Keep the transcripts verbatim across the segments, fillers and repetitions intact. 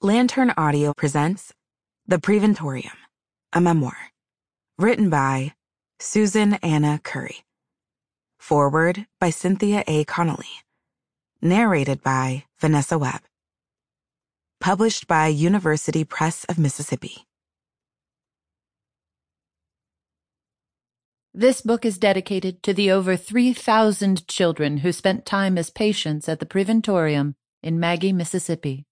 Lantern Audio presents The Preventorium, a memoir, written by Susan Anna Curry. Foreword by Cynthia A. Connolly. Narrated by Vanessa Webb. Published by University Press of Mississippi. This book is dedicated to the over three thousand children who spent time as patients at the Preventorium in Maggie, Mississippi.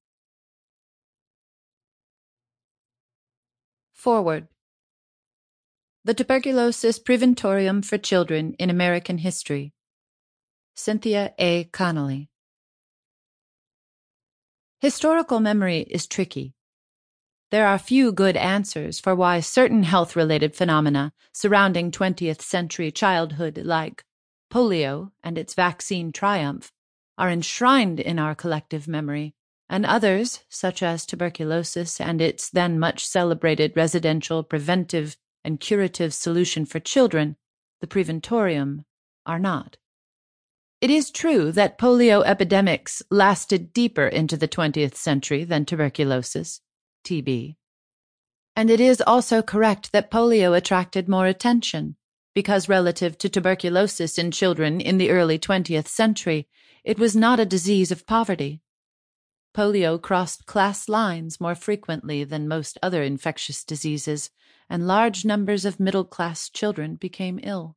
Foreword. The Tuberculosis Preventorium for Children in American History. Cynthia A. Connolly. Historical memory is tricky. There are few good answers for why certain health-related phenomena surrounding twentieth century childhood, like polio and its vaccine triumph, are enshrined in our collective memory, and others, such as tuberculosis and its then much celebrated residential preventive and curative solution for children, the Preventorium, are not. It is true that polio epidemics lasted deeper into the twentieth century than tuberculosis, T B. And it is also correct that polio attracted more attention, because relative to tuberculosis in children in the early twentieth century, it was not a disease of poverty. Polio crossed class lines more frequently than most other infectious diseases, and large numbers of middle-class children became ill.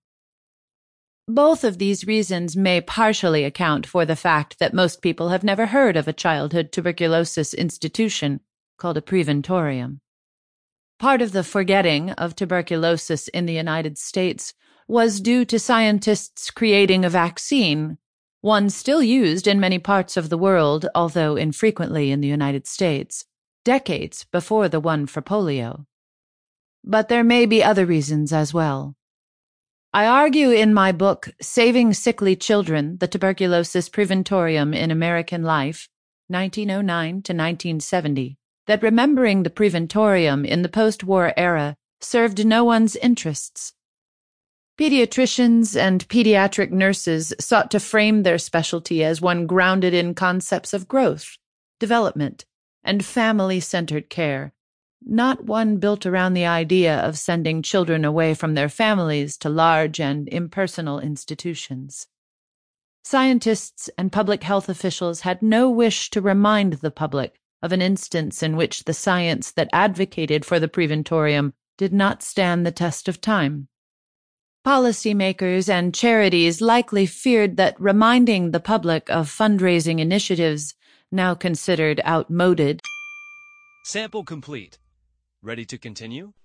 Both of these reasons may partially account for the fact that most people have never heard of a childhood tuberculosis institution called a preventorium. Part of the forgetting of tuberculosis in the United States was due to scientists creating a vaccine, one still used in many parts of the world, although infrequently in the United States, decades before the one for polio. But there may be other reasons as well. I argue in my book, Saving Sickly Children, the Tuberculosis Preventorium in American Life, nineteen oh nine to nineteen seventy, that remembering the Preventorium in the post-war era served no one's interests. Pediatricians and pediatric nurses sought to frame their specialty as one grounded in concepts of growth, development, and family-centered care, not one built around the idea of sending children away from their families to large and impersonal institutions. Scientists and public health officials had no wish to remind the public of an instance in which the science that advocated for the Preventorium did not stand the test of time. Policymakers and charities likely feared that reminding the public of fundraising initiatives now considered outmoded. Sample complete. Ready to continue?